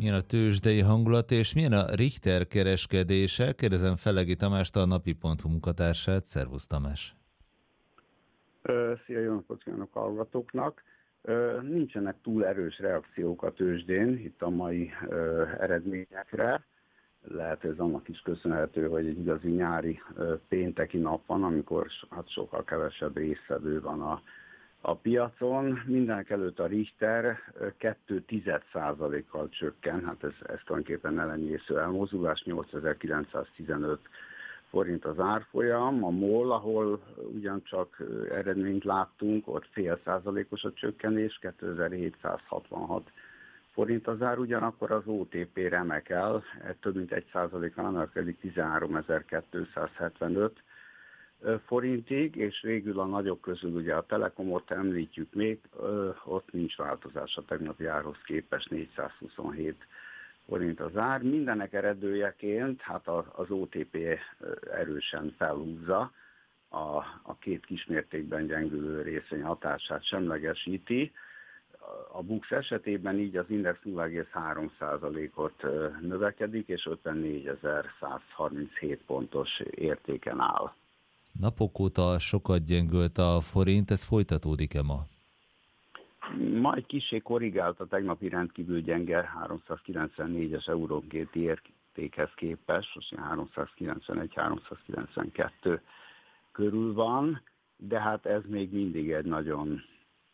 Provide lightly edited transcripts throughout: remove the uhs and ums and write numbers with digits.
Milyen a tőzsdei hangulat, és milyen a Richter kereskedése? Kérdezem Felegi Tamást, a napi.hu munkatársát. Szervusz Tamás! Szia, jó napot kívánok hallgatóknak! Nincsenek túl erős reakciók a tőzsdén itt a mai eredményekre. Lehet ez annak is köszönhető, hogy egy igazi nyári pénteki nap van, amikor sokkal kevesebb résztvevő van a piacon. Mindenek előtt a Richter 0,2%-kal csökken, hát ez tulajdonképpen elenyésző elmozdulás, 8915 forint az árfolyam. A MOL, ahol ugyancsak eredményt láttunk, ott 0,5%-os a csökkenés, 2766 forint az ár, ugyanakkor az OTP remekel, több mint 1%-kal emelkedik, 13275 forintig, és végül a nagyok közül ugye a Telekomot említjük még, ott nincs változás a tegnapi árhoz képest, 427 forint az ár. Mindenek eredőjeként hát az OTP erősen felhúzza, a két kismértékben gyengülő részvény hatását semlegesíti. A BUX esetében így az index 0,3%-ot növekedik, és 54.137 pontos értéken áll. Napok óta sokat gyengült a forint, ez folytatódik-e ma? Ma egy kissé korrigált a tegnapi rendkívül gyenge 394-es eurónkénti értékhez képest, most 391-392 körül van, de hát ez még mindig egy nagyon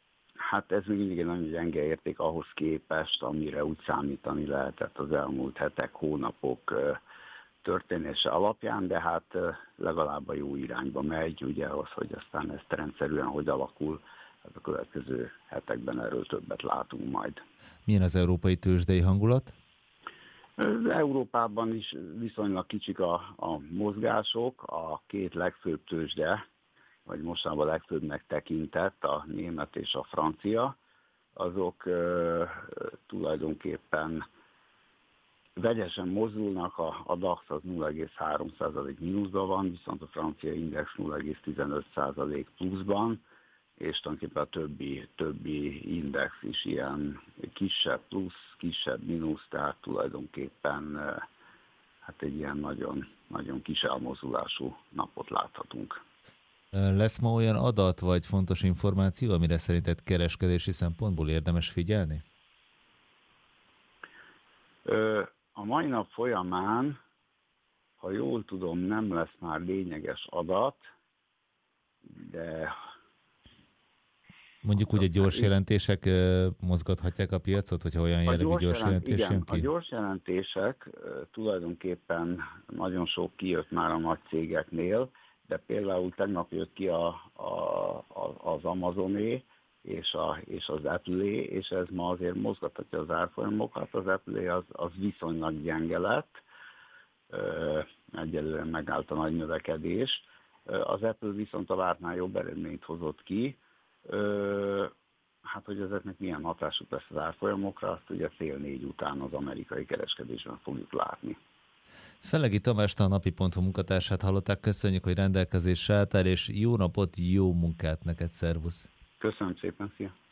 gyenge érték ahhoz képest, amire úgy számítani lehetett az elmúlt hetek, hónapok történése alapján, de hát legalább a jó irányba megy, ugye az, hogy aztán ez rendszerűen hogy alakul, hát a következő hetekben erről többet látunk majd. Milyen az európai tőzsdei hangulat? Európában is viszonylag kicsik a mozgások, a két legfőbb tőzsde, vagy mostanában legfőbbnek tekintett, a német és a francia, azok tulajdonképpen vegyesen mozdulnak, a DAX az 0,3% mínuszban van, viszont a francia index 0,15% pluszban, és tulajdonképpen a többi index is ilyen kisebb plusz, kisebb mínusz, tehát tulajdonképpen hát egy ilyen nagyon, nagyon kis elmozdulású napot láthatunk. Lesz ma olyan adat vagy fontos információ, amire szerinted kereskedési szempontból érdemes figyelni? A mai nap folyamán, ha jól tudom, nem lesz már lényeges adat, de... Mondjuk úgy, a gyors jelentések mozgathatják a piacot, hogyha olyan jellegű gyors jelentés jön ki? A gyors jelentések tulajdonképpen nagyon sok kijött már a nagy cégeknél, de például tegnap jött ki az Amazoné és az Apple-é, és ez ma azért mozgathatja az árfolyamokat. Az Apple-é az viszonylag gyenge lett, egyelőre megállt a nagy növekedés. Az Apple viszont a vártnál jobb eredményt hozott ki. Hát, hogy ezeknek milyen hatásuk lesz az árfolyamokra, azt ugye 3:30 után az amerikai kereskedésben fogjuk látni. Felegi Tamást, a napi.hu munkatársát hallották, köszönjük, hogy rendelkezésre álltál, és jó napot, jó munkát neked, szervusz! Köszönöm szépen, szia!